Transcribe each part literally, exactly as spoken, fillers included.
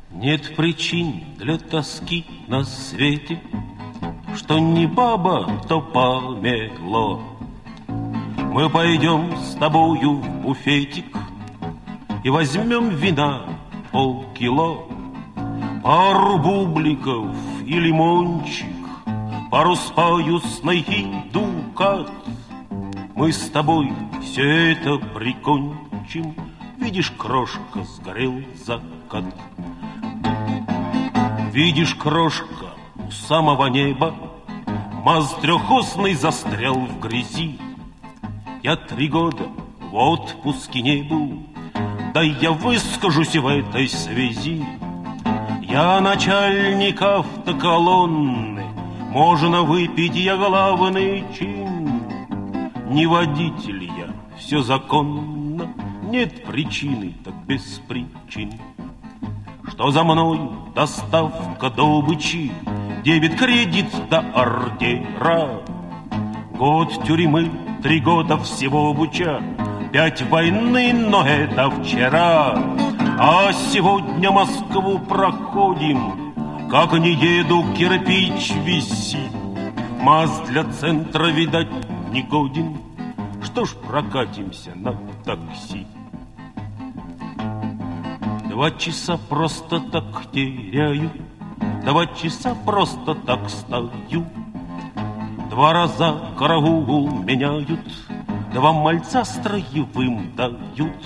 Нет причин для тоски на свете, что не баба, то помело. Мы пойдем с тобою в буфетик и возьмем вина полкило, пару бубликов и лимончик, пару с паюсной и дукат. Мы с тобой все это прикончим. Видишь, крошка, сгорел закат. Видишь, крошка, у самого неба МАЗ трехосный застрял в грязи. Я три года в отпуске не был, да я выскажусь в этой связи. Я начальник автоколонны, можно выпить я главный чин. Не водитель я, все законно, нет причины, так без причин. Что за мною доставка добычи, дебет-кредит до ордера. Год тюрьмы, три года всего буча, пять войны, но это вчера. А сегодня Москву проходим, как не еду, кирпич висит. МАЗ для центра, видать, не годен. Что ж, прокатимся на такси. Два часа просто так теряю, два часа просто так стою. Два раза караул меняют, два мальца строевым дают.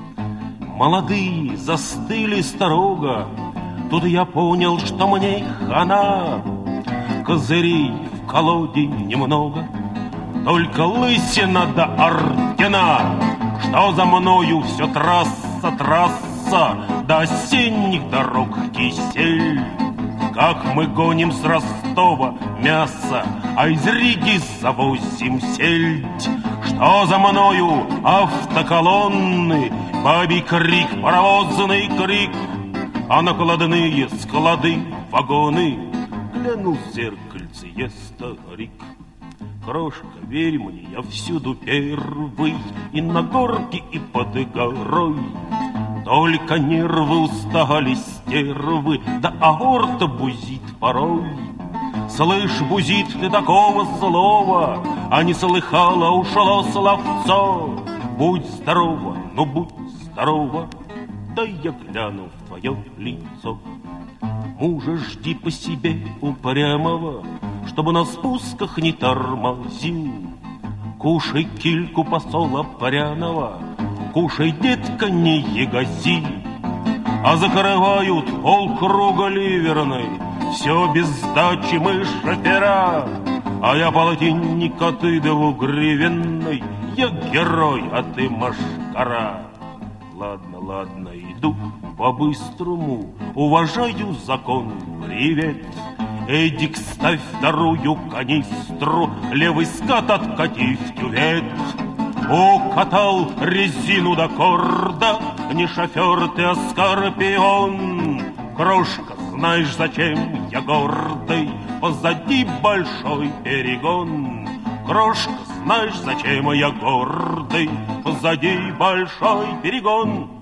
Молодые застыли строго, тут я понял, что мне хана. Козырей в колоде немного, только лысина до ордена. Что за мною все трасса, трасса, до осенних дорог кисель. Как мы гоним с Ростова мясо, а из Риги завозим сельдь. Что за мною автоколонны, бабий крик, паровозный крик, а накладные склады, вагоны. Гляну в зеркальце, я старик. Крошка, верь мне, я всюду первый, и на горке, и под горой. Только нервы устали стервы, да аорта бузит порой. Слышь, бузит, ты такого слова, а не слыхала, ушло словцо. Будь здорова, ну будь здорова, да я гляну в твое лицо. Мужа жди по себе упрямого, чтобы на спусках не тормозил. Кушай кильку посола пряного, кушай, детка, не ягози. А закрывают полкруга ливерной, все без сдачи мы шофера. А я полтинник, а ты двугривенной, я герой, а ты машкара. Ладно, ладно, иду по-быстрому, уважаю закон, привет. Эдик, ставь вторую канистру, левый скат откати в кювет. Укатал резину до корда, не шофер ты, а скорпион. Крошка, знаешь, зачем я гордый, позади большой перегон. Крошка, знаешь, зачем я гордый, позади большой перегон.